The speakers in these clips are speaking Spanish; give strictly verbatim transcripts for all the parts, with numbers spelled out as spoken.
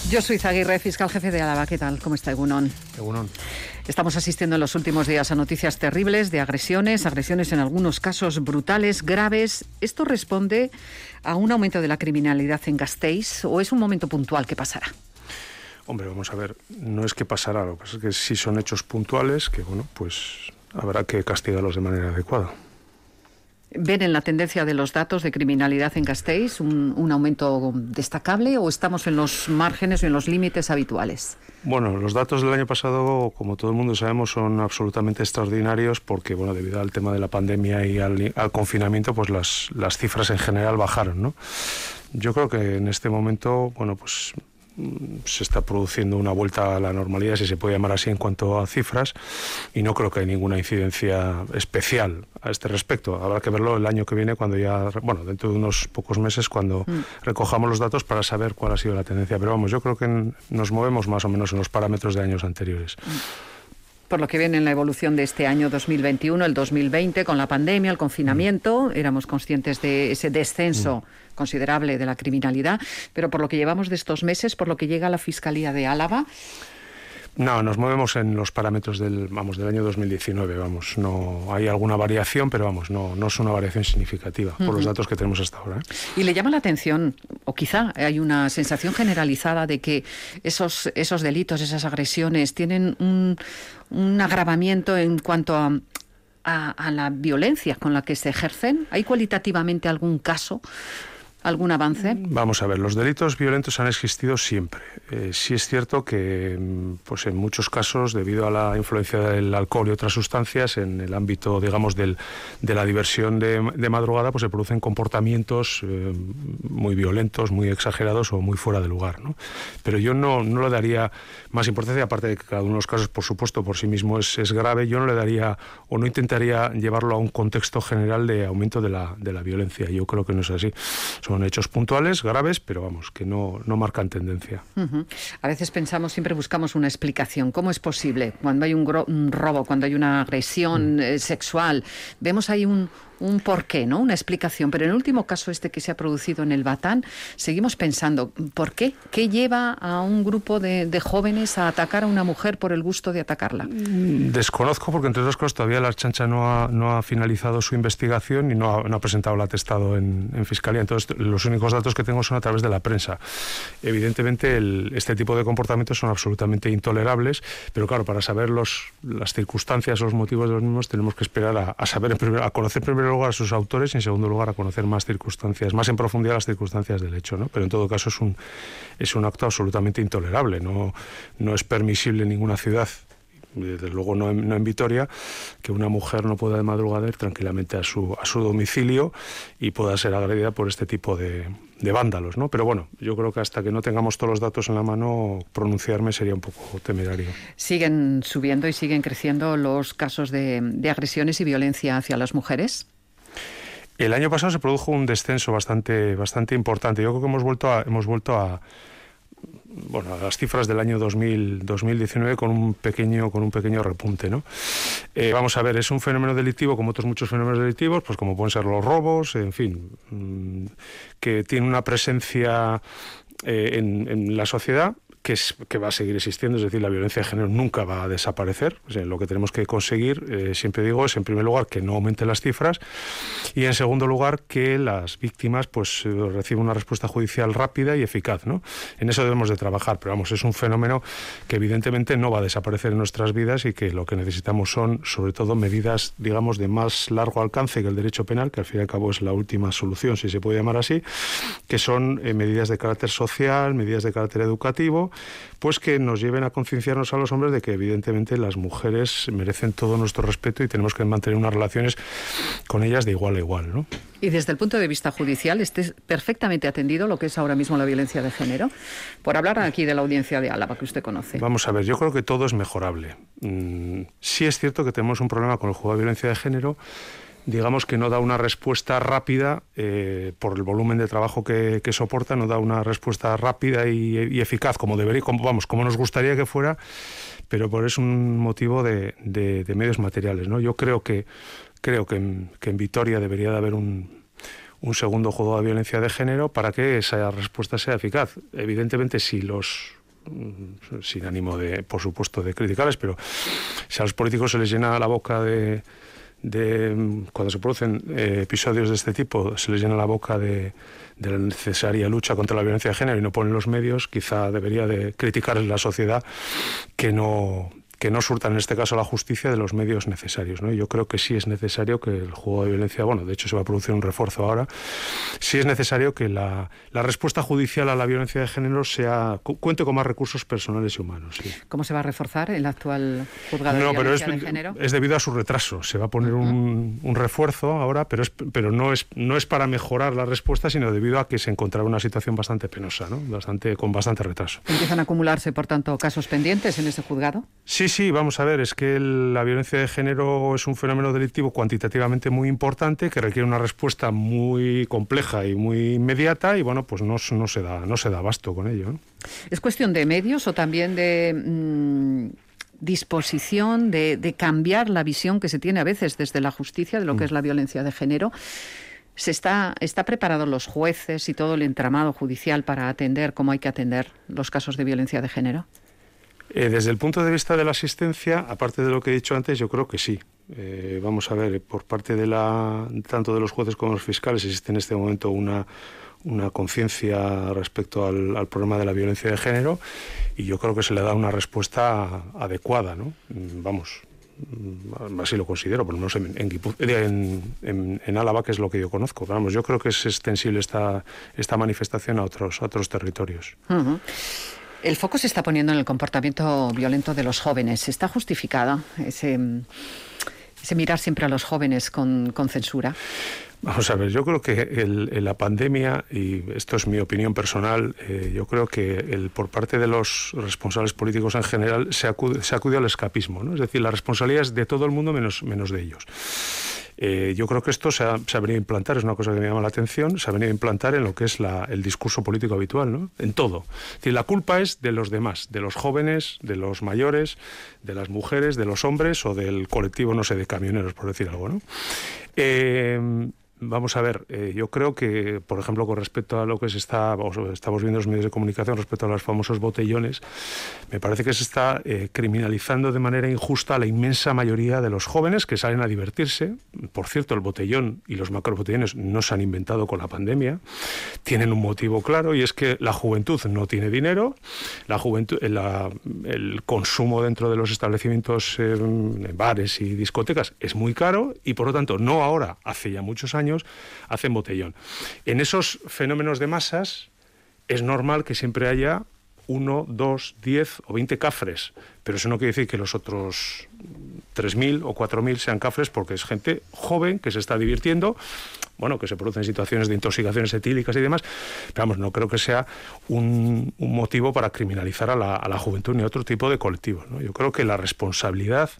Yo soy Zaguirre, fiscal jefe de Álava. ¿Qué tal? ¿Cómo está, Egunon? Egunon. Estamos asistiendo en los últimos días a noticias terribles de agresiones, agresiones en algunos casos brutales, graves. ¿Esto responde a un aumento de la criminalidad en Gasteiz o es un momento puntual que pasará? Hombre, vamos a ver, no es que pasará, lo que pasa es que si son hechos puntuales, que bueno, pues habrá que castigarlos de manera adecuada. ¿Ven en la tendencia de los datos de criminalidad en Gasteiz un, un aumento destacable o estamos en los márgenes o en los límites habituales? Bueno, los datos del año pasado, como todo el mundo sabemos, son absolutamente extraordinarios porque, bueno, debido al tema de la pandemia y al, al confinamiento, pues las, las cifras en general bajaron, ¿no? Yo creo que en este momento, bueno, pues se está produciendo una vuelta a la normalidad, si se puede llamar así, en cuanto a cifras, y no creo que hay ninguna incidencia especial a este respecto. Habrá que verlo el año que viene, cuando ya, bueno, dentro de unos pocos meses, cuando mm. recojamos los datos para saber cuál ha sido la tendencia. Pero vamos, yo creo que en, nos movemos más o menos en los parámetros de años anteriores. Mm. Por lo que viene en la evolución de este año dos mil veintiuno, el dos mil veinte, con la pandemia, el confinamiento, mm. éramos conscientes de ese descenso mm. considerable de la criminalidad, pero por lo que llevamos de estos meses, por lo que llega a la Fiscalía de Álava... No, nos movemos en los parámetros del, vamos, del año dos mil diecinueve, vamos, no hay alguna variación, pero vamos, no, no es una variación significativa por uh-huh. los datos que tenemos hasta ahora, ¿eh? Y le llama la atención, o quizá hay una sensación generalizada de que esos, esos delitos, esas agresiones tienen un, un agravamiento en cuanto a, a, a la violencia con la que se ejercen. ¿Hay cualitativamente algún caso? ¿Algún avance? Vamos a ver, los delitos violentos han existido siempre. Eh, sí es cierto que, pues en muchos casos, debido a la influencia del alcohol y otras sustancias, en el ámbito, digamos, del, de la diversión de, de madrugada, pues se producen comportamientos eh, muy violentos, muy exagerados o muy fuera de lugar, ¿no? Pero yo no, no le daría más importancia, aparte de que cada uno de los casos, por supuesto, por sí mismo es, es grave, yo no le daría o no intentaría llevarlo a un contexto general de aumento de la, de la violencia. Yo creo que no es así. Son hechos puntuales, graves, pero vamos, que no, no marcan tendencia. Uh-huh. A veces pensamos, siempre buscamos una explicación. ¿Cómo es posible? Cuando hay un, gro- un robo, cuando hay una agresión uh-huh. eh, sexual, vemos ahí un, un porqué, ¿no? Una explicación. Pero en el último caso este que se ha producido en el Batán, seguimos pensando, ¿por qué? ¿Qué lleva a un grupo de, de jóvenes a atacar a una mujer por el gusto de atacarla? Desconozco, porque entre otras cosas todavía la Ertzaintza no ha, no ha finalizado su investigación y no ha, no ha presentado el atestado en, en Fiscalía. Entonces, los únicos datos que tengo son a través de la prensa. Evidentemente, el, este tipo de comportamientos son absolutamente intolerables, pero claro, para saber los, las circunstancias o los motivos de los mismos tenemos que esperar a, a saber, en primer, a conocer en primer lugar a sus autores y en segundo lugar a conocer más circunstancias, más en profundidad las circunstancias del hecho, ¿no? Pero en todo caso es un, es un acto absolutamente intolerable, no, no es permisible en ninguna ciudad, desde luego no en, no en Vitoria, que una mujer no pueda de madrugada ir tranquilamente a su, a su domicilio y pueda ser agredida por este tipo de, de vándalos, ¿no? Pero bueno, yo creo que hasta que no tengamos todos los datos en la mano, pronunciarme sería un poco temerario. ¿Siguen subiendo y siguen creciendo los casos de, de agresiones y violencia hacia las mujeres? El año pasado se produjo un descenso bastante, bastante importante. Yo creo que hemos vuelto a, hemos vuelto a bueno, a las cifras del año dos mil, dos mil diecinueve con un pequeño, con un pequeño repunte, ¿no? Eh, vamos a ver, es un fenómeno delictivo como otros muchos fenómenos delictivos, pues como pueden ser los robos, en fin, mmm, que tiene una presencia eh, en, en la sociedad que, es, que va a seguir existiendo, es decir, la violencia de género nunca va a desaparecer. O sea, lo que tenemos que conseguir, eh, siempre digo, es en primer lugar que no aumenten las cifras y en segundo lugar que las víctimas pues reciban una respuesta judicial rápida y eficaz, ¿no? En eso debemos de trabajar, pero vamos, es un fenómeno que evidentemente no va a desaparecer en nuestras vidas y que lo que necesitamos son sobre todo medidas, digamos, de más largo alcance que el derecho penal, que al fin y al cabo es la última solución, si se puede llamar así, que son eh, medidas de carácter social, medidas de carácter educativo, pues que nos lleven a concienciarnos a los hombres de que evidentemente las mujeres merecen todo nuestro respeto y tenemos que mantener unas relaciones con ellas de igual a igual, ¿no? Y desde el punto de vista judicial, ¿esté perfectamente atendido lo que es ahora mismo la violencia de género? Por hablar aquí de la audiencia de Álava, que usted conoce. Vamos a ver, yo creo que todo es mejorable. Mm, sí es cierto que tenemos un problema con el juzgado de violencia de género, digamos que no da una respuesta rápida, eh, por el volumen de trabajo que, que soporta, no da una respuesta rápida y, y eficaz, como debería, como, vamos, como nos gustaría que fuera, pero por es un motivo de, de, de medios materiales, ¿no? Yo creo que creo que en, que en Vitoria debería de haber un, un segundo juzgado de violencia de género para que esa respuesta sea eficaz. Evidentemente, si los sin ánimo de, por supuesto, de criticarles, pero si a los políticos se les llena la boca de, de cuando se producen eh, episodios de este tipo, se les llena la boca de, de la necesaria lucha contra la violencia de género y no ponen los medios, quizá debería de criticarles la sociedad que no... que no surtan en este caso la justicia de los medios necesarios, ¿no? Yo creo que sí es necesario que el juego de violencia, bueno, de hecho se va a producir un refuerzo ahora, sí es necesario que la, la respuesta judicial a la violencia de género sea cuente con más recursos personales y humanos. Sí. ¿Cómo se va a reforzar el actual juzgado no, de violencia pero es, de género? Es debido a su retraso, se va a poner uh-huh. un, un refuerzo ahora, pero, es, pero no, es, no es para mejorar la respuesta, sino debido a que se encontraba una situación bastante penosa, ¿no? Bastante, con bastante retraso. ¿Empiezan a acumularse, por tanto, casos pendientes en ese juzgado? Sí, sí, vamos a ver, es que el, la violencia de género es un fenómeno delictivo cuantitativamente muy importante que requiere una respuesta muy compleja y muy inmediata y bueno, pues no, no se da no se da abasto con ello, ¿no? ¿Es cuestión de medios o también de mmm, disposición de, de cambiar la visión que se tiene a veces desde la justicia de lo que mm. es la violencia de género? ¿Se está, está preparados los jueces y todo el entramado judicial para atender como hay que atender los casos de violencia de género? Eh, desde el punto de vista de la asistencia, aparte de lo que he dicho antes, yo creo que sí. Eh, vamos a ver, por parte de la tanto de los jueces como de los fiscales existe en este momento una, una conciencia respecto al, al problema de la violencia de género y yo creo que se le da una respuesta adecuada, ¿no? Vamos, así lo considero, por lo menos en, en, en, en Álava, que es lo que yo conozco. Vamos, yo creo que es extensible esta, esta manifestación a otros, a otros territorios. Uh-huh. El foco se está poniendo en el comportamiento violento de los jóvenes. ¿Está justificado ese, ese mirar siempre a los jóvenes con, con censura? Vamos a ver, yo creo que el, el, la pandemia, y esto es mi opinión personal, eh, yo creo que el, por parte de los responsables políticos en general se acude, se acude al escapismo, ¿no? Es decir, la responsabilidad es de todo el mundo menos, menos de ellos. Eh, yo creo que esto se ha, se ha venido a implantar, es una cosa que me llama la atención, se ha venido a implantar en lo que es la, el discurso político habitual, ¿no? En todo. Es decir, la culpa es de los demás, de los jóvenes, de los mayores, de las mujeres, de los hombres o del colectivo, no sé, de camioneros, por decir algo, ¿no? Eh, Vamos a ver, eh, yo creo que, por ejemplo, con respecto a lo que se está, estamos viendo en los medios de comunicación respecto a los famosos botellones, me parece que se está eh, criminalizando de manera injusta a la inmensa mayoría de los jóvenes que salen a divertirse. Por cierto, el botellón y los macrobotellones no se han inventado con la pandemia, tienen un motivo claro y es que la juventud no tiene dinero, la juventud, la, el consumo dentro de los establecimientos, eh, bares y discotecas es muy caro y por lo tanto, no ahora, hace ya muchos años, hacen botellón. En esos fenómenos de masas es normal que siempre haya uno, dos, diez o veinte cafres, pero eso no quiere decir que los otros tres mil o cuatro mil sean cafres porque es gente joven que se está divirtiendo, bueno, que se producen situaciones de intoxicaciones etílicas y demás, pero vamos, no creo que sea un, un motivo para criminalizar a la, a la juventud ni a otro tipo de colectivos, ¿no? Yo creo que la responsabilidad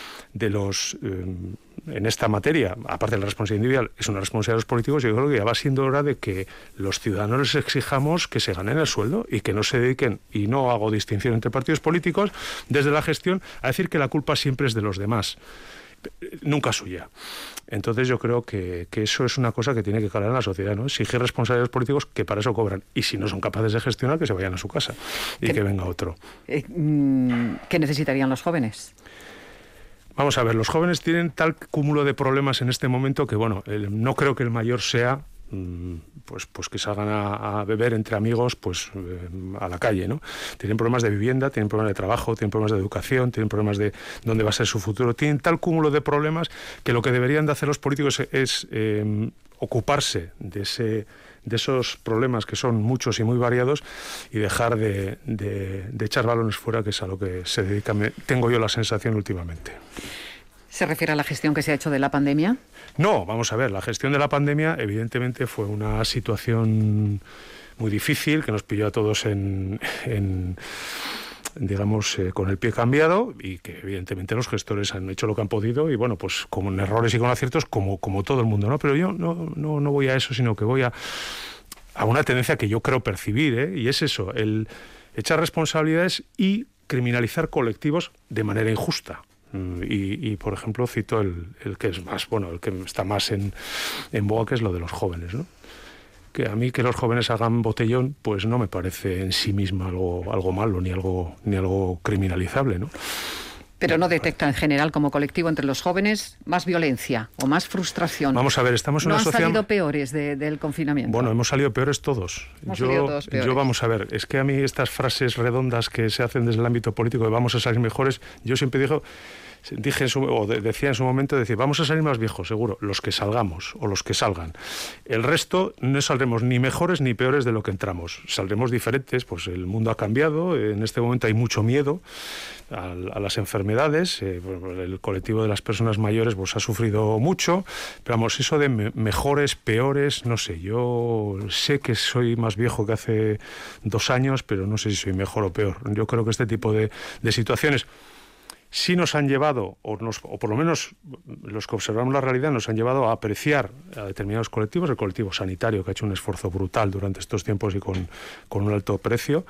de los eh, en esta materia, aparte de la responsabilidad individual, es una responsabilidad de los políticos. Yo creo que ya va siendo hora de que los ciudadanos les exijamos que se ganen el sueldo y que no se dediquen, y no hago distinción entre partidos políticos, desde la gestión, a decir que la culpa siempre es de los demás, nunca suya. Entonces yo creo que, que eso es una cosa que tiene que calar en la sociedad, ¿no? Exigir responsabilidades políticos que para eso cobran, y si no son capaces de gestionar, que se vayan a su casa y que, que venga otro. Eh, ¿Qué necesitarían los jóvenes? Vamos a ver, los jóvenes tienen tal cúmulo de problemas en este momento que, bueno, el, no creo que el mayor sea pues, pues que salgan a, a beber entre amigos pues eh, a la calle, ¿no? Tienen problemas de vivienda, tienen problemas de trabajo, tienen problemas de educación, tienen problemas de dónde va a ser su futuro. Tienen tal cúmulo de problemas que lo que deberían de hacer los políticos es, es eh, ocuparse de ese... de esos problemas que son muchos y muy variados y dejar de, de, de echar balones fuera, que es a lo que se dedica, me, tengo yo la sensación últimamente. ¿Se refiere a la gestión que se ha hecho de la pandemia? No, vamos a ver, la gestión de la pandemia evidentemente fue una situación muy difícil que nos pilló a todos en... en digamos, eh, con el pie cambiado y que evidentemente los gestores han hecho lo que han podido y bueno, pues con errores y con aciertos como, como todo el mundo, ¿no? Pero yo no, no, no voy a eso, sino que voy a, a una tendencia que yo creo percibir, ¿eh? Y es eso, el echar responsabilidades y criminalizar colectivos de manera injusta. Y, y por ejemplo, cito el, el que es más, bueno, el que está más en, en boga, que es lo de los jóvenes, ¿no? que a mí que los jóvenes hagan botellón, pues no me parece en sí misma algo, algo malo, ni algo, ni algo criminalizable, ¿no? Pero no detecta en general como colectivo entre los jóvenes más violencia o más frustración. Vamos a ver, estamos en ¿No una han sociedad... salido peores de, del confinamiento? Bueno, hemos salido peores todos. Hemos yo, salido todos peores. yo, vamos a ver, es que a mí estas frases redondas que se hacen desde el ámbito político de vamos a salir mejores, yo siempre digo... Dije en su, o de, decía en su momento, decir, vamos a salir más viejos, seguro, los que salgamos o los que salgan. El resto no saldremos ni mejores ni peores de lo que entramos. Saldremos diferentes, pues el mundo ha cambiado, en este momento hay mucho miedo a, a las enfermedades, eh, el colectivo de las personas mayores pues ha sufrido mucho, pero vamos, eso de me, mejores, peores, no sé, yo sé que soy más viejo que hace dos años, pero no sé si soy mejor o peor. Yo creo que este tipo de, de situaciones sí nos han llevado, o, nos, o por lo menos los que observamos la realidad, nos han llevado a apreciar a determinados colectivos, el colectivo sanitario, que ha hecho un esfuerzo brutal durante estos tiempos y con, con un alto precio,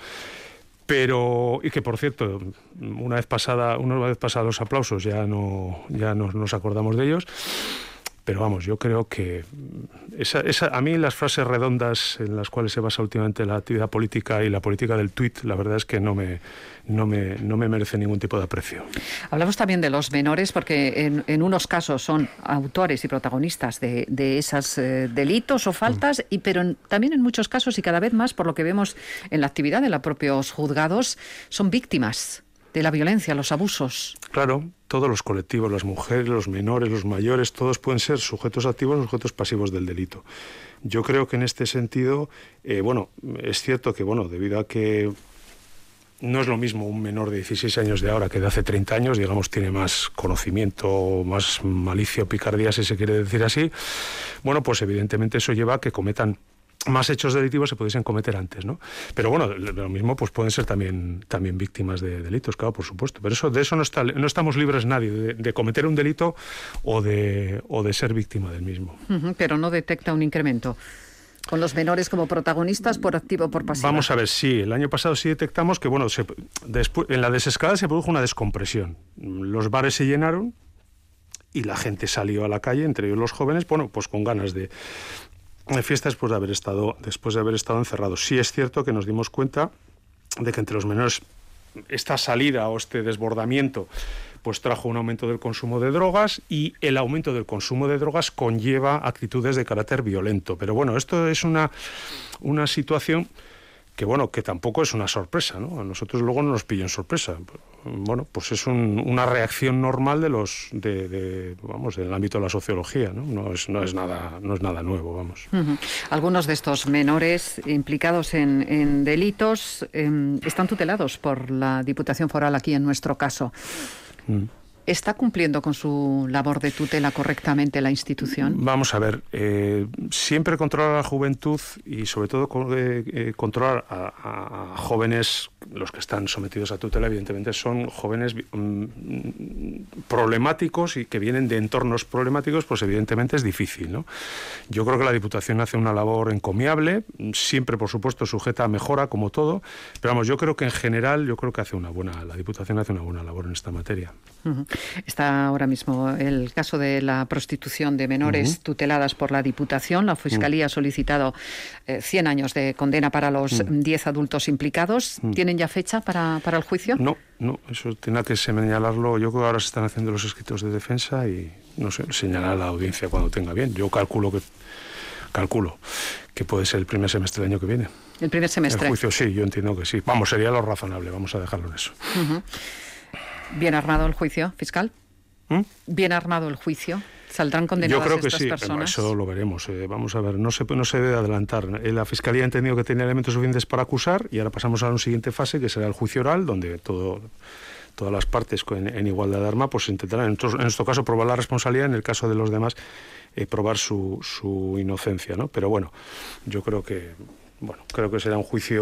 pero, y que por cierto, una vez pasada, una vez pasados los aplausos ya no, ya no nos acordamos de ellos. Pero vamos, yo creo que esa, esa, a mí las frases redondas en las cuales se basa últimamente la actividad política y la política del tuit, la verdad es que no me, no me, no me merece ningún tipo de aprecio. Hablamos también de los menores porque en, en unos casos son autores y protagonistas de, de esos eh, delitos o faltas, mm. y, pero en, también en muchos casos y cada vez más, por lo que vemos en la actividad de los propios juzgados, son víctimas de la violencia, los abusos. Claro, todos los colectivos, las mujeres, los menores, los mayores, todos pueden ser sujetos activos o sujetos pasivos del delito. Yo creo que en este sentido, eh, bueno, es cierto que, bueno, debido a que no es lo mismo un menor de dieciséis años de ahora que de hace treinta años, digamos, tiene más conocimiento, más malicia o picardía, si se quiere decir así, bueno, pues evidentemente eso lleva a que cometan más hechos delictivos se pudiesen cometer antes, ¿no? Pero bueno, lo mismo pues pueden ser también, también víctimas de delitos, claro, por supuesto. Pero eso, de eso no, está, no estamos libres nadie, de, de cometer un delito o de, o de ser víctima del mismo. Uh-huh, pero no detecta un incremento con los menores como protagonistas por activo o por pasiva. Vamos a ver, sí, el año pasado sí detectamos que, bueno, se, después, en la desescalada se produjo una descompresión. Los bares se llenaron y la gente salió a la calle, entre ellos los jóvenes, bueno, pues con ganas de... de fiesta después de haber estado después de haber estado encerrados. Sí es cierto que nos dimos cuenta de que entre los menores esta salida o este desbordamiento pues trajo un aumento del consumo de drogas, y el aumento del consumo de drogas conlleva actitudes de carácter violento. Pero bueno, esto es una, una situación que bueno, que tampoco es una sorpresa, ¿no? A nosotros luego no nos pilla en sorpresa. Bueno, pues es un, una reacción normal de los de, de vamos, del ámbito de la sociología, ¿no? No es, no es nada, no es nada nuevo, vamos. Uh-huh. Algunos de estos menores implicados en, en delitos eh, están tutelados por la Diputación Foral aquí en nuestro caso. Mm. ¿Está cumpliendo con su labor de tutela correctamente la institución? Vamos a ver, eh, siempre controlar a la juventud y sobre todo eh, eh, controlar a, a, a jóvenes, los que están sometidos a tutela, evidentemente son jóvenes mm, problemáticos y que vienen de entornos problemáticos, pues evidentemente es difícil, ¿no? Yo creo que la Diputación hace una labor encomiable, siempre por supuesto sujeta a mejora como todo, pero vamos, yo creo que en general, yo creo que hace una buena, la Diputación hace una buena labor en esta materia. Uh-huh. Está ahora mismo el caso de la prostitución de menores uh-huh. tuteladas por la Diputación. La Fiscalía uh-huh. ha solicitado eh, cien años de condena para los uh-huh. diez adultos implicados. Uh-huh. ¿Tienen ya fecha para, para el juicio? No, no, eso tiene que señalarlo. Yo creo que ahora se están haciendo los escritos de defensa y, no sé, señalar a la audiencia cuando tenga bien. Yo calculo que calculo que puede ser el primer semestre del año que viene. ¿El primer semestre? El juicio, sí, yo entiendo que sí. Vamos, sería lo razonable, vamos a dejarlo en eso. Uh-huh. ¿Bien armado el juicio, fiscal? ¿Mm? ¿Bien armado el juicio? ¿Saldrán condenadas Yo creo que estas sí, personas? Eso lo veremos. Eh, vamos a ver, no se, no se debe adelantar. La Fiscalía ha entendido que tenía elementos suficientes para acusar y ahora pasamos a una siguiente fase, que será el juicio oral, donde todo, todas las partes en, en igualdad de arma pues intentarán, en, en nuestro caso, probar la responsabilidad, en el caso de los demás, eh, probar su, su inocencia, ¿no? Pero bueno, yo creo que... Bueno, creo que será un juicio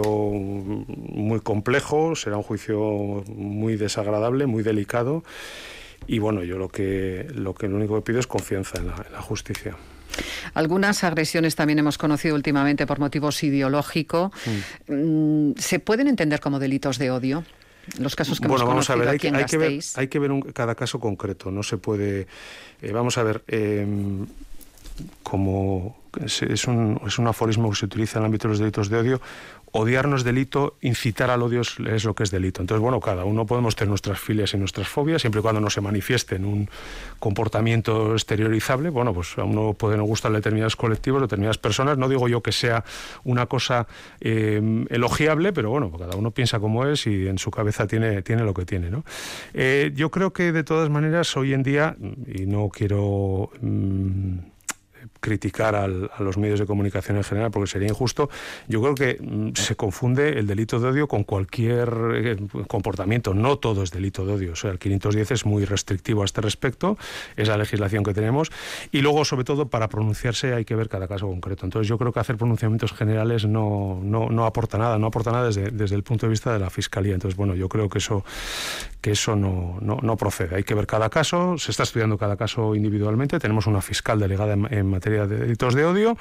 muy complejo, será un juicio muy desagradable, muy delicado, y bueno, yo lo que lo que lo único que pido es confianza en la, en la justicia. Algunas agresiones también hemos conocido últimamente por motivos ideológicos. Mm. ¿Se pueden entender como delitos de odio? Los casos que bueno, hemos vamos a ver, hay que, aquí en hay que ver, Gasteiz. hay que ver un, cada caso concreto, no se puede... Eh, vamos a ver... Eh, como es un, es un aforismo que se utiliza en el ámbito de los delitos de odio. Odiar no es delito, incitar al odio es, es lo que es delito. Entonces, bueno, cada uno podemos tener nuestras filias y nuestras fobias, siempre y cuando no se manifieste en un comportamiento exteriorizable. Bueno, pues a uno puede no gustar determinados colectivos, determinadas personas. No digo yo que sea una cosa eh, elogiable, pero bueno, cada uno piensa como es y en su cabeza tiene, tiene lo que tiene, ¿no? Eh, yo creo que de todas maneras hoy en día, y no quiero Mmm, criticar al, a los medios de comunicación en general porque sería injusto, yo creo que mm, se confunde el delito de odio con cualquier eh, comportamiento. No todo es delito de odio. O sea, el quinientos diez es muy restrictivo a este respecto, es la legislación que tenemos, y luego, sobre todo, para pronunciarse hay que ver cada caso concreto. Entonces yo creo que hacer pronunciamientos generales no, no, no aporta nada, no aporta nada desde, desde el punto de vista de la Fiscalía. Entonces, bueno, yo creo que eso, que eso no, no, no procede. Hay que ver cada caso, se está estudiando cada caso individualmente, tenemos una fiscal delegada en, en materia de delitos de odio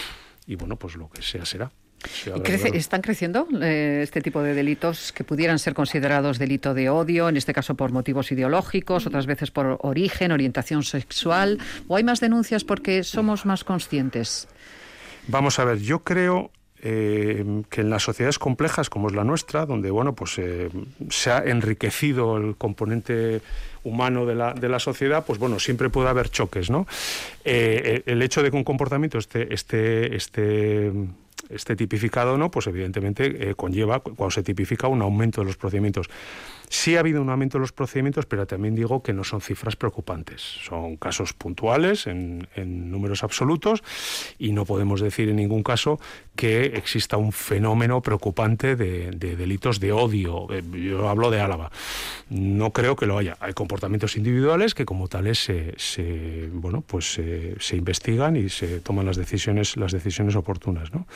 y bueno, pues lo que sea será. ¿Y crece, están creciendo eh, este tipo de delitos que pudieran ser considerados delito de odio, en este caso por motivos ideológicos, otras veces por origen, orientación sexual, o hay más denuncias porque somos más conscientes? Vamos a ver, yo creo Eh, que en las sociedades complejas como es la nuestra, donde bueno, pues eh, se ha enriquecido el componente humano de la, de la sociedad, pues bueno, siempre puede haber choques, ¿no? Eh, el hecho de que un comportamiento esté, esté, esté, esté tipificado o no, pues evidentemente eh, conlleva, cuando se tipifica, un aumento de los procedimientos. Sí ha habido un aumento de los procedimientos, pero también digo que no son cifras preocupantes. Son casos puntuales en, en números absolutos y no podemos decir en ningún caso que exista un fenómeno preocupante de, de delitos de odio. Yo hablo de Álava. No creo que lo haya. Hay comportamientos individuales que como tales se, se, bueno, pues se, se investigan y se toman las decisiones, las decisiones oportunas, ¿no?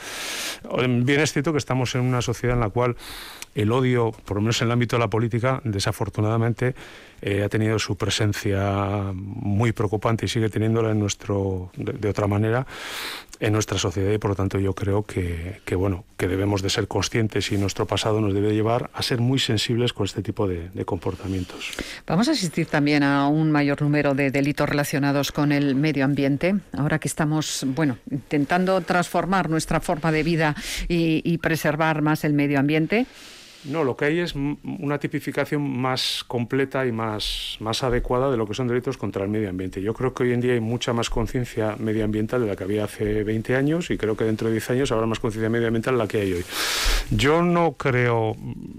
Bien es cierto que estamos en una sociedad en la cual el odio, por lo menos en el ámbito de la política, desafortunadamente eh, ha tenido su presencia muy preocupante y sigue teniéndola en nuestro, de, de otra manera, en nuestra sociedad, y por lo tanto yo creo que, que bueno, que debemos de ser conscientes y nuestro pasado nos debe llevar a ser muy sensibles con este tipo de, de comportamientos. Vamos a asistir también a un mayor número de delitos relacionados con el medio ambiente, ahora que estamos, bueno, intentando transformar nuestra forma de vida y, y preservar más el medio ambiente. No, lo que hay es una tipificación más completa y más, más adecuada de lo que son delitos contra el medio ambiente. Yo creo que hoy en día hay mucha más conciencia medioambiental de la que había hace veinte años y creo que dentro de diez años habrá más conciencia medioambiental de la que hay hoy. Yo no creo,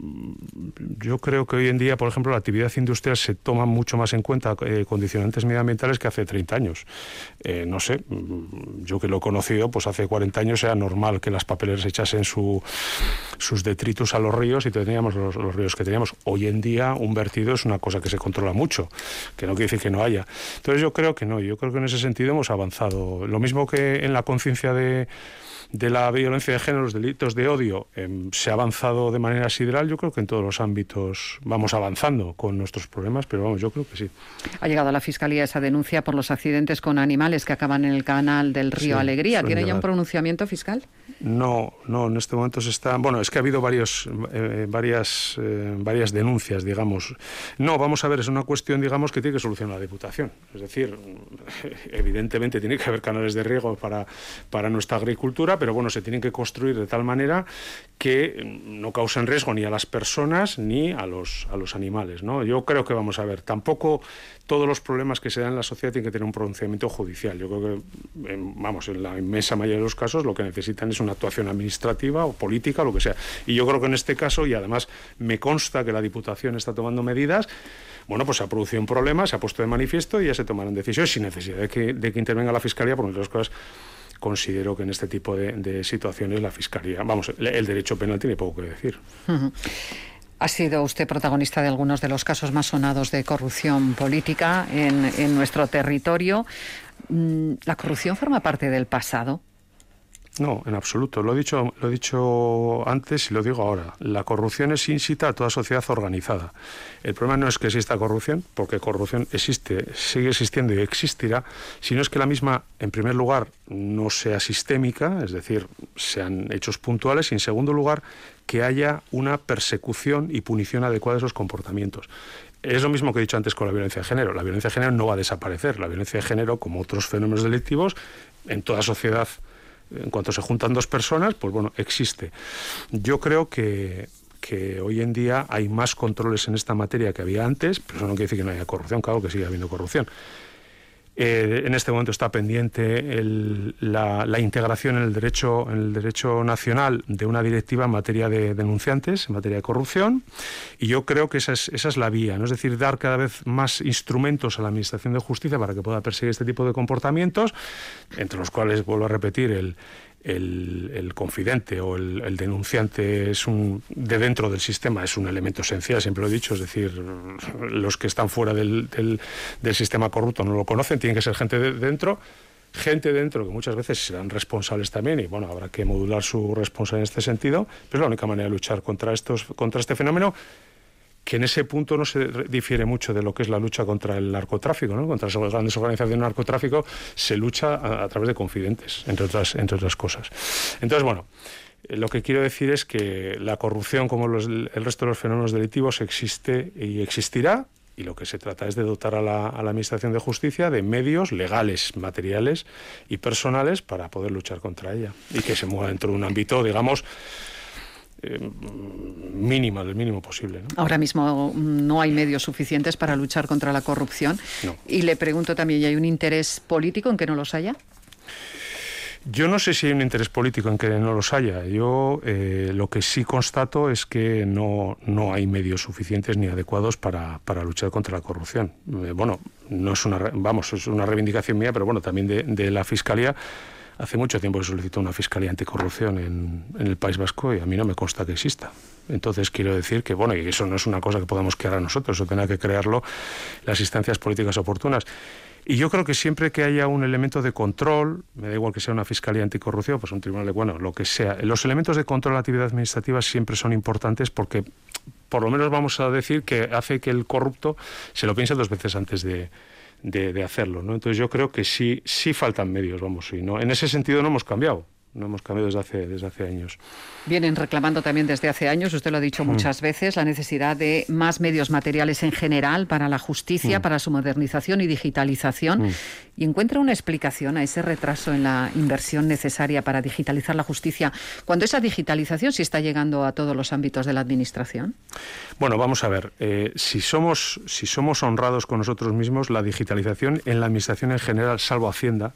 yo creo que hoy en día, por ejemplo, la actividad industrial se toma mucho más en cuenta eh, condicionantes medioambientales que hace treinta años. Eh, no sé, yo que lo he conocido, pues hace cuarenta años era normal que las papeleras echasen su, sus detritus a los ríos y teníamos los, los ríos que teníamos. Hoy en día un vertido es una cosa que se controla mucho, que no quiere decir que no haya. Entonces yo creo que no, yo creo que en ese sentido hemos avanzado. Lo mismo que en la conciencia de, de la violencia de género, los delitos de odio, eh, se ha avanzado de manera sideral. Yo creo que en todos los ámbitos vamos avanzando con nuestros problemas, pero vamos, yo creo que sí. Ha llegado a la Fiscalía esa denuncia por los accidentes con animales que acaban en el canal del río sí, Alegría. ¿Tiene ya un pronunciamiento fiscal? No, no, en este momento se está... Bueno, es que ha habido varios, eh, varias, eh, varias denuncias, digamos. No, vamos a ver, es una cuestión, digamos, que tiene que solucionar la Diputación. Es decir, evidentemente tiene que haber canales de riego para, para nuestra agricultura, pero bueno, se tienen que construir de tal manera que no causen riesgo ni a las personas ni a los, a los animales, ¿no? Yo creo que vamos a ver, tampoco todos los problemas que se dan en la sociedad tienen que tener un pronunciamiento judicial. Yo creo que, vamos, en la inmensa mayoría de los casos lo que necesitan es una actuación administrativa o política o lo que sea. Y yo creo que en este caso, y además me consta que la Diputación está tomando medidas, bueno, pues se ha producido un problema, se ha puesto de manifiesto y ya se tomarán decisiones sin necesidad de que, de que intervenga la Fiscalía, porque entre otras cosas considero que en este tipo de, de situaciones la Fiscalía, vamos, el, el derecho penal tiene poco que decir. Uh-huh. Ha sido usted protagonista de algunos de los casos más sonados de corrupción política en, en nuestro territorio. ¿La corrupción forma parte del pasado? No, en absoluto. Lo he dicho, lo he dicho antes y lo digo ahora. La corrupción es ínsita a toda sociedad organizada. El problema no es que exista corrupción, porque corrupción existe, sigue existiendo y existirá, sino es que la misma, en primer lugar, no sea sistémica, es decir, sean hechos puntuales, y en segundo lugar, que haya una persecución y punición adecuada de esos comportamientos. Es lo mismo que he dicho antes con la violencia de género. La violencia de género no va a desaparecer. La violencia de género, como otros fenómenos delictivos, en toda sociedad En cuanto se juntan dos personas, pues bueno, existe. Yo creo que, que hoy en día hay más controles en esta materia que había antes, pero eso no quiere decir que no haya corrupción, claro que sigue habiendo corrupción. Eh, en este momento está pendiente el, la, la integración en el derecho en el derecho nacional de una directiva en materia de denunciantes, en materia de corrupción, y yo creo que esa es, esa es la vía, ¿no? Es decir, dar cada vez más instrumentos a la Administración de Justicia para que pueda perseguir este tipo de comportamientos, entre los cuales, vuelvo a repetir, el El, el confidente o el, el denunciante es un de dentro del sistema, es un elemento esencial, siempre lo he dicho, es decir, los que están fuera del, del, del sistema corrupto no lo conocen, tienen que ser gente de dentro, gente dentro que muchas veces serán responsables también, y bueno, habrá que modular su responsabilidad en este sentido, pero es la única manera de luchar contra estos, contra este fenómeno, que en ese punto no se difiere mucho de lo que es la lucha contra el narcotráfico, ¿no? Contra las grandes organizaciones de narcotráfico se lucha a, a través de confidentes, entre otras, entre otras cosas. Entonces, bueno, eh, lo que quiero decir es que la corrupción, como los, el resto de los fenómenos delictivos, existe y existirá, y lo que se trata es de dotar a la, a la Administración de Justicia de medios legales, materiales y personales para poder luchar contra ella, y que se mueva dentro de un ámbito, digamos, Eh, mínima, del mínimo posible, ¿no? Ahora mismo no hay medios suficientes para luchar contra la corrupción. No. Y le pregunto también, ¿y hay un interés político en que no los haya? Yo no sé si hay un interés político en que no los haya. Yo eh, lo que sí constato es que no, no hay medios suficientes ni adecuados para, para luchar contra la corrupción. Eh, bueno, no es una, vamos, es una reivindicación mía, pero bueno, también de, de la Fiscalía. Hace mucho tiempo que solicitó una Fiscalía Anticorrupción en, en el País Vasco y a mí no me consta que exista. Entonces quiero decir que, bueno, y eso no es una cosa que podamos crear nosotros, eso tendrá que crearlo las instancias políticas oportunas. Y yo creo que siempre que haya un elemento de control, me da igual que sea una Fiscalía Anticorrupción, pues un tribunal de, bueno, lo que sea, los elementos de control a la actividad administrativa siempre son importantes porque, por lo menos vamos a decir, que hace que el corrupto se lo piense dos veces antes de... De, de hacerlo, ¿no? Entonces yo creo que sí, sí faltan medios, vamos, y no, en ese sentido no hemos cambiado, no hemos cambiado desde hace, desde hace años. Vienen reclamando también desde hace años, usted lo ha dicho mm. muchas veces, la necesidad de más medios materiales en general para la justicia, mm. para su modernización y digitalización, mm. y encuentra una explicación a ese retraso en la inversión necesaria para digitalizar la justicia, cuando esa digitalización sí está llegando a todos los ámbitos de la administración. Bueno, vamos a ver, eh, si somos, si somos honrados con nosotros mismos, la digitalización en la administración en general, salvo Hacienda,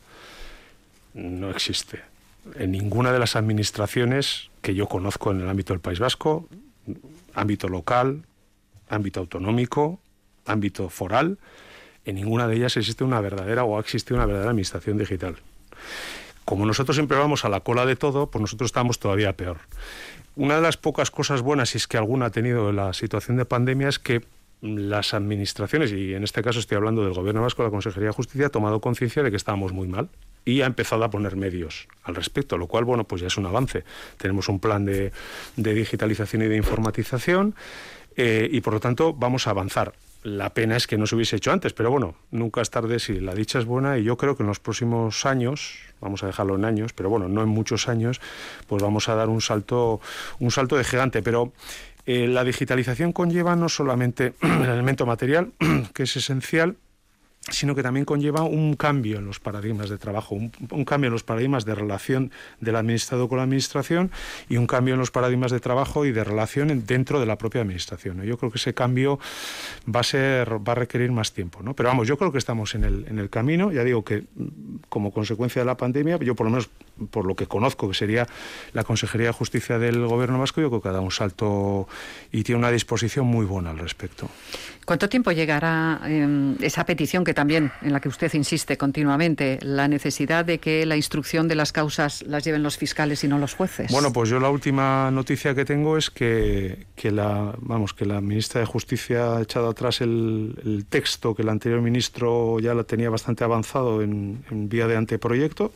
no existe. En ninguna de las administraciones que yo conozco en el ámbito del País Vasco, ámbito local, ámbito autonómico, ámbito foral, en ninguna de ellas existe una verdadera o ha existido una verdadera administración digital. Como nosotros siempre vamos a la cola de todo, pues nosotros estamos todavía peor. Una de las pocas cosas buenas, si es que alguna ha tenido la situación de pandemia, es que las administraciones, y en este caso estoy hablando del Gobierno Vasco, la Consejería de Justicia, ha tomado conciencia de que estábamos muy mal y ha empezado a poner medios al respecto, lo cual, bueno, pues ya es un avance. Tenemos un plan de, de digitalización y de informatización eh, y, por lo tanto, vamos a avanzar. La pena es que no se hubiese hecho antes, pero bueno, nunca es tarde si la dicha es buena, y yo creo que en los próximos años, vamos a dejarlo en años, pero bueno, no en muchos años, pues vamos a dar un salto, un salto de gigante. Pero eh, la digitalización conlleva no solamente el elemento material, que es esencial, sino que también conlleva un cambio en los paradigmas de trabajo, un, un cambio en los paradigmas de relación del administrado con la administración y un cambio en los paradigmas de trabajo y de relación en, dentro de la propia administración, ¿no? Yo creo que ese cambio va a ser, va a requerir más tiempo, ¿no? Pero vamos, yo creo que estamos en el, en el camino. Ya digo que como consecuencia de la pandemia, yo por lo menos por lo que conozco, que sería la Consejería de Justicia del Gobierno Vasco, yo creo que ha dado un salto y tiene una disposición muy buena al respecto. ¿Cuánto tiempo llegará eh, esa petición que también, en la que usted insiste continuamente, la necesidad de que la instrucción de las causas las lleven los fiscales y no los jueces? Bueno, pues yo la última noticia que tengo es que, que la vamos que la ministra de Justicia ha echado atrás el, el texto que el anterior ministro ya lo tenía bastante avanzado en, en vía de anteproyecto.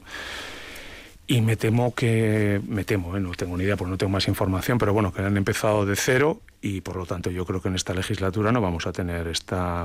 Y me temo que, me temo, ¿eh? no tengo ni idea porque no tengo más información, pero bueno, que han empezado de cero y por lo tanto yo creo que en esta legislatura no vamos a tener esta,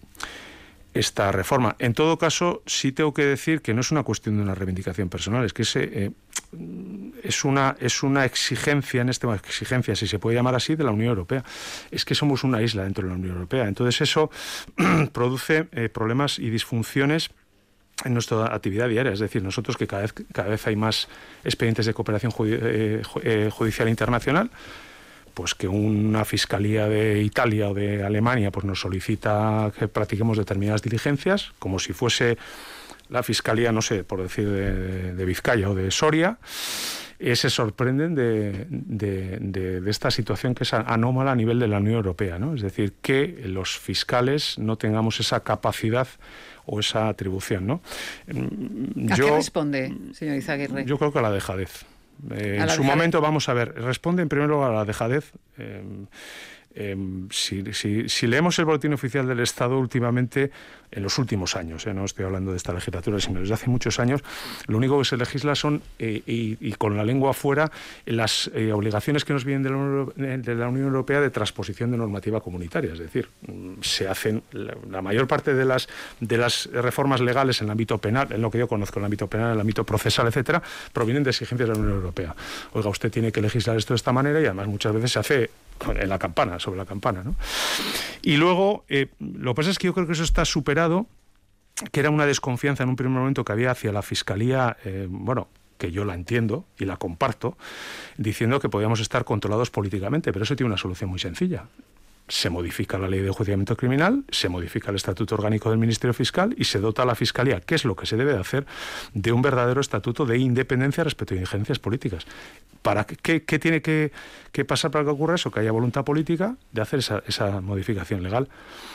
esta reforma. En todo caso, sí tengo que decir que no es una cuestión de una reivindicación personal, es que ese, eh, es, una, es una exigencia, en este exigencia, si se puede llamar así, de la Unión Europea. Es que somos una isla dentro de la Unión Europea. Entonces eso produce eh, problemas y disfunciones en nuestra actividad diaria. Es decir, nosotros que cada vez, cada vez hay más expedientes de cooperación judi eh, eh, judicial internacional, pues que una fiscalía de Italia o de Alemania pues nos solicita que practiquemos determinadas diligencias, como si fuese la fiscalía, no sé, por decir, de, de Vizcaya o de Soria, eh, se sorprenden de, de, de, de esta situación que es anómala a nivel de la Unión Europea, ¿no? Es decir, que los fiscales no tengamos esa capacidad o esa atribución, ¿no? ¿A yo, qué responde, señor Izaguirre? Yo creo que a la dejadez. Eh, en su dejadez. momento, vamos a ver, responde en primer lugar a la dejadez. Eh, eh, si, si, si leemos el boletín oficial del Estado últimamente, en los últimos años, eh, no estoy hablando de esta legislatura, sino desde hace muchos años, lo único que se legisla son, eh, y, y con la lengua afuera, las eh, obligaciones que nos vienen de la, de la Unión Europea de transposición de normativa comunitaria. Es decir, se hacen la, la mayor parte de las, de las reformas legales en el ámbito penal, en lo que yo conozco, en el ámbito penal, en el ámbito procesal, etcétera, provienen de exigencias de la Unión Europea. Oiga, usted tiene que legislar esto de esta manera y además muchas veces se hace en la campana, sobre la campana, ¿no? Y luego, eh, lo que pasa es que yo creo que eso está superado, que era una desconfianza en un primer momento que había hacia la Fiscalía, eh, bueno, que yo la entiendo y la comparto, diciendo que podíamos estar controlados políticamente, pero eso tiene una solución muy sencilla. Se modifica la ley de enjuiciamiento criminal, se modifica el estatuto orgánico del Ministerio Fiscal y se dota a la Fiscalía, que es lo que se debe de hacer, de un verdadero estatuto de independencia respecto a injerencias políticas. ¿Para qué, qué tiene que, que pasar para que ocurra eso? Que haya voluntad política de hacer esa, esa modificación legal.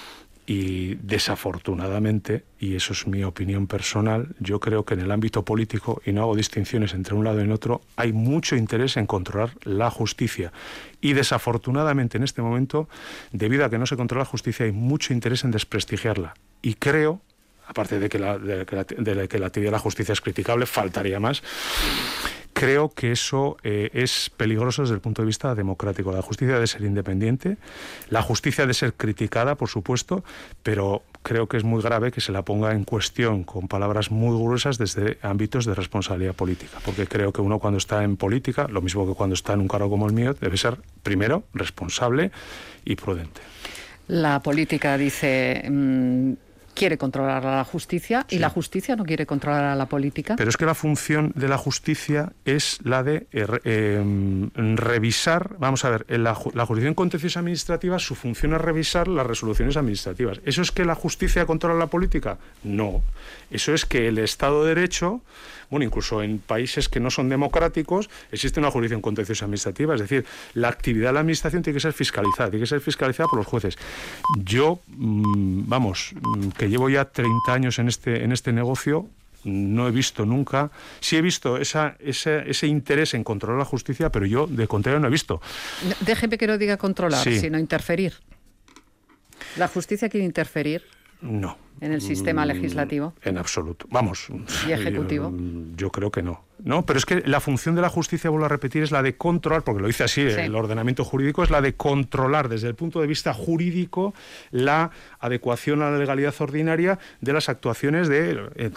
Y desafortunadamente, y eso es mi opinión personal, yo creo que en el ámbito político, y no hago distinciones entre un lado y otro, hay mucho interés en controlar la justicia. Y desafortunadamente en este momento, debido a que no se controla la justicia, hay mucho interés en desprestigiarla. Y creo, aparte de que la, de que la, de que la actividad de la justicia es criticable, faltaría más, creo que eso eh, es peligroso desde el punto de vista democrático. La justicia debe ser independiente, la justicia debe ser criticada, por supuesto, pero creo que es muy grave que se la ponga en cuestión con palabras muy gruesas desde ámbitos de responsabilidad política, porque creo que uno cuando está en política, lo mismo que cuando está en un cargo como el mío, debe ser, primero, responsable y prudente. La política dice... Mmm... quiere controlar a la justicia y sí. La justicia no quiere controlar a la política. Pero es que la función de la justicia es la de eh, eh, revisar, vamos a ver, en la, la jurisdicción contenciosa administrativa, su función es revisar las resoluciones administrativas. ¿Eso es que la justicia controla la política? No. Eso es que el Estado de Derecho, bueno, incluso en países que no son democráticos, existe una jurisdicción contenciosa administrativa, es decir, la actividad de la administración tiene que ser fiscalizada, tiene que ser fiscalizada por los jueces. Yo, mmm, vamos, que llevo ya treinta años en este, en este negocio, no he visto nunca, sí he visto esa, ese, ese interés en controlar la justicia, pero yo de contrario no he visto. Déjeme que no diga controlar, sí. Sino interferir. ¿La justicia quiere interferir? No. ¿En el sistema legislativo? En absoluto. Vamos. ¿Y ejecutivo? Yo, yo creo que no. No, pero es que la función de la justicia, vuelvo a repetir, es la de controlar, porque lo dice así, sí. El ordenamiento jurídico es la de controlar desde el punto de vista jurídico la adecuación a la legalidad ordinaria de las actuaciones de... Eh,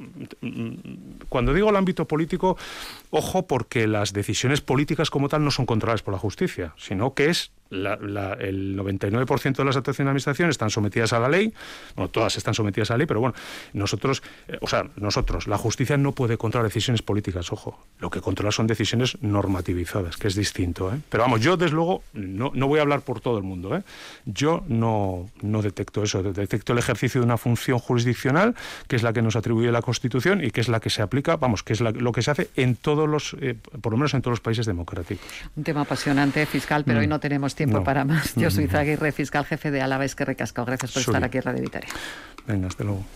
cuando digo el ámbito político, ojo, porque las decisiones políticas como tal no son controladas por la justicia, sino que es la, la, el noventa y nueve por ciento de las actuaciones de la administración están sometidas a la ley, bueno, todas están sometidas a la ley, pero bueno, nosotros, eh, o sea, nosotros, la justicia no puede controlar decisiones políticas, ojo, lo que controla son decisiones normativizadas, que es distinto, ¿eh? Pero vamos, yo desde luego no, no voy a hablar por todo el mundo, ¿eh? Yo no, no detecto eso, detecto el ejercicio de una función jurisdiccional, que es la que nos atribuye la Constitución y que es la que se aplica, vamos, que es la, lo que se hace en todos los, eh, por lo menos en todos los países democráticos. Un tema apasionante, fiscal, pero mm. hoy no tenemos tiempo no. para más. Yo soy Izaguirre, fiscal jefe de Álava Esquerrik Asko. Gracias por Soy. estar aquí en Radio Vitoria. Venga, hasta luego.